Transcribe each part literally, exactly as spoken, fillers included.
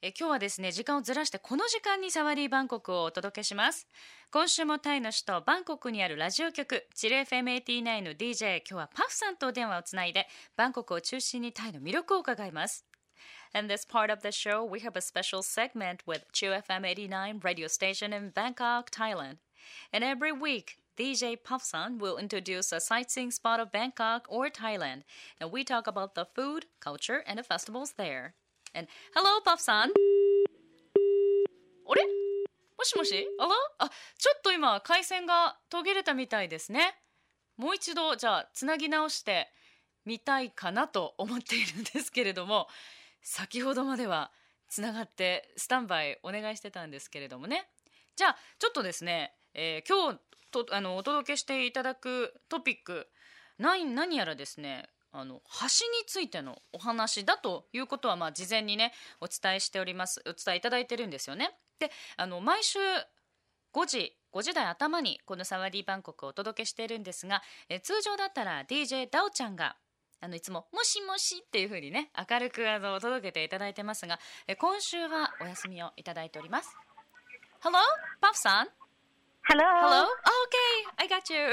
え今日はですね、時間をずらしてこの時間にサワディバンコクをお届けします。今週もタイの首都バンコクにあるラジオ局チル エフエムはちじゅうきゅう の ディージェー、今日はパフさんとお電話をつないでバンコクを中心にタイの魅力を伺います。In this part of the show, we have a special segment with Chill エフエムはちじゅうきゅう radio station in Bangkok, Thailand. And every week, D J Puffsan will introduce a sightseeing spot of Bangkok or Thailand. And we talk about the food, culture, and the festivals there. And hello, Puffsan. あれもしもしあらあ、ちょっと今、回線が途切れたみたいですね。もう一度、じゃあ、つなぎ直してみたいかなと思っているんですけれども、先ほどまではつながってスタンバイお願いしてたんですけれどもね。じゃあちょっとですね、えー、今日とあのお届けしていただくトピック何、何やらですね、あの橋についてのお話だということは、まあ事前にねお伝えしております。お伝えいただいてるんですよね。で、あの毎週ごじごじ台頭にこのサワディバンコクをお届けしているんですが、え通常だったら ディージェー ダオちゃんがあのいつももしもしっていう風にね明るくあの届けていただいてますが、え今週はお休みをいただいております。 Hello, Puff さん。 Hello. Hello. Oh, okay, I got you.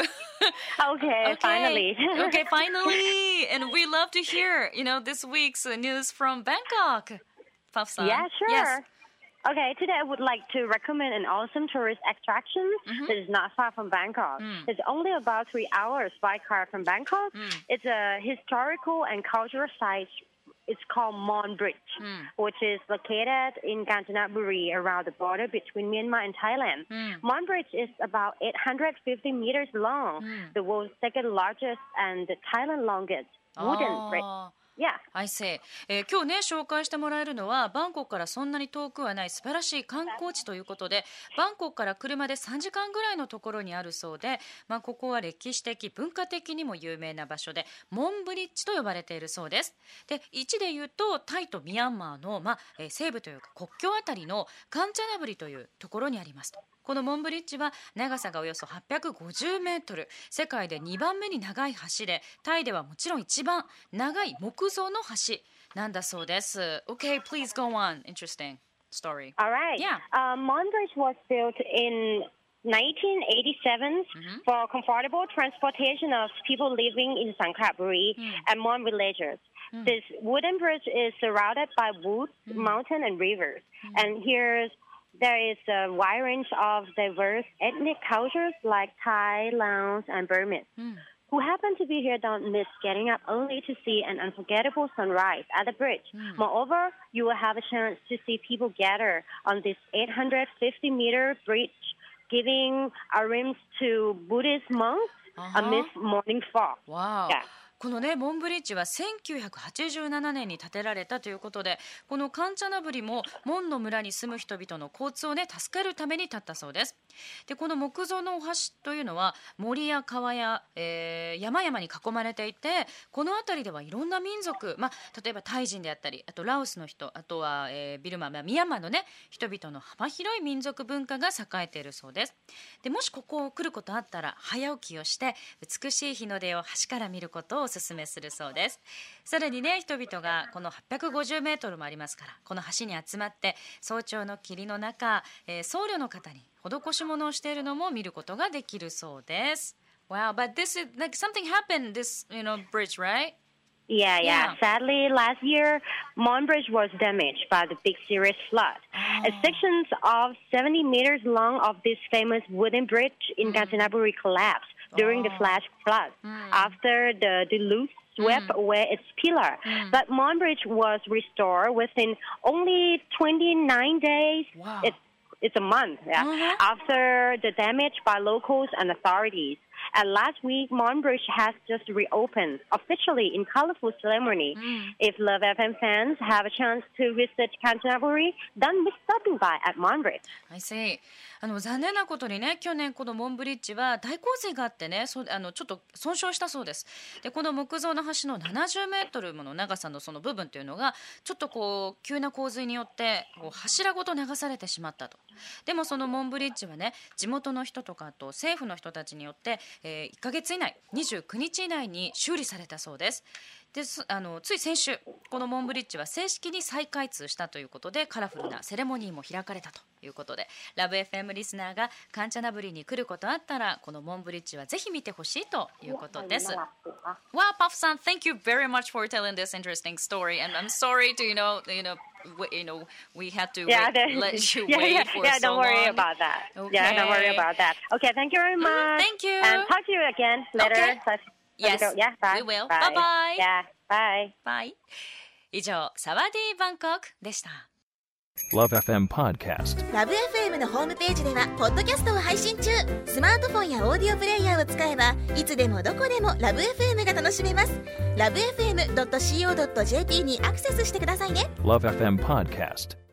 Okay, okay. finally. Okay, finally. And we love to hear, you know, this week's news from Bangkok. Puff さん。 Yeah, sure. Yes. Okay, today I would like to recommend an awesome tourist attraction Mm-hmm. that is not far from Bangkok. Mm. It's only about three hours by car from Bangkok. Mm. It's a historical and cultural site. It's called Mon Bridge, Mm. which is located in Kanchanaburi around the border between Myanmar and Thailand. Mm. Mon Bridge is about eight hundred fifty meters long, Mm. the world's second largest and the Thailand's longest wooden bridge. あー Yeah. I say、えー今日ね紹介してもらえるのはバンコクからそんなに遠くはない素晴らしい観光地ということで、バンコクから車でさんじかんぐらいのところにあるそうで、まあ、ここは歴史的文化的にも有名な場所でモンブリッジと呼ばれているそうです。で、位置でいうとタイとミャンマーの、まあえー西部というか国境あたりのカンチャナブリというところにありますと。このモンブリッジは長さがおよそはっぴゃくごじゅうメートル、世界でにばんめに長い橋で、タイではもちろん一番長い木造の橋なんだそうです。 Okay, please go on. Interesting story. All right. Yeah. Uh, Mon Bridge was built in nineteen eighty-seven for comfortable transportation of people living in Sangkhlaburi and Mon villages. This wooden bridge is surrounded by woods, mountains, and rivers. And here's there is a wide range of diverse ethnic cultures like Thai, Laos, and Burmese. Who happen to be here don't miss getting up early to see an unforgettable sunrise at the bridge. Moreover, you will have a chance to see people gather on this eight hundred fifty meter bridge, giving alms to Buddhist monks amidst morning fog. Wow. Yeah. このねモンブリッジはせんきゅうひゃくはちじゅうななねんに建てられたということで、このカンチャナブリもモンの村に住む人々の交通をね助けるために建ったそうです。で、この木造のお橋というのは森や川や、えー山々に囲まれていて、この辺りではいろんな民族、まあ、例えばタイ人であったり、あとラオスの人、あとは、えービルマ、まあ、ミヤンマーのね人々の幅広い民族文化が栄えているそうです。で、もしここを来ることあったら早起きをして美しい日の出を橋から見ることをお勧めするそうです。さらにね人々がこのはっぴゃくごじゅうメートルもありますから、この橋に集まって早朝の霧の中、えー僧侶の方に施し物をしているのも見ることができるそうです。 Wow, but this is like something happened this, you know, bridge, right? Yeah, Yeah. yeah, Sadly, last year, Mon Bridge was damaged by the big serious flood. Oh. A sections of seventy meters long of this famous wooden bridge in Kanchanaburi collapsed during the Oh. flash flood after the deluge swept away its pillar. But Mon Bridge was restored within only twenty-nine days. Wow. It's It's a month, yeah, Uh-huh. after the damage by locals and authorities. And last week, Mon Bridge has just reopened officially in colorful ceremony. If Love エフエム fans have a chance to visit Kanchanaburi, don't miss stopping by at Mon Bridge. I see. あの残念なことにね、去年このモンブリッジは大洪水があってね、そあのちょっと損傷したそうです。で、この木造の橋のななじゅうメートルもの長さのその部分というのがちょっとこう急な洪水によってこう柱ごと流されてしまったと。でもそのモンブリッジはね、地元の人とかあと政府の人たちによって、えー、いっかげつ以内、にじゅうくにち以内に修理されたそうです。 ですあのつい先週このモンブリッジは正式に再開通したということで、カラフルなセレモニーも開かれたということで、ラブ エフエム リスナーがカンチャナブリに来ることあったらこのモンブリッジはぜひ見てほしいということです。わあ、パフさん Thank you very much for telling this interesting story, and I'm sorry to you know you know you know we had to yeah, wait, let you yeah, wait yeah, for yeah, so don't worry long. about that. Okay. Yeah, don't worry about that. Okay, thank you very much. Thank you. And talk to you again later. Okay. Yes, yes, yeah, bye. we will. Bye. Bye bye. Yeah, bye. Bye. 以上、サワディーバンコクでした。 Love エフエム Podcast。 ラブ エフエム のホームページではポッドキャストを配信中。スマートフォンやオーディオプレイヤーを使えばいつでもどこでもラブ エフエム が楽しめます。ラブ エフエムドットシーオードットジェーピー にアクセスしてくださいね。 Love エフエム Podcast。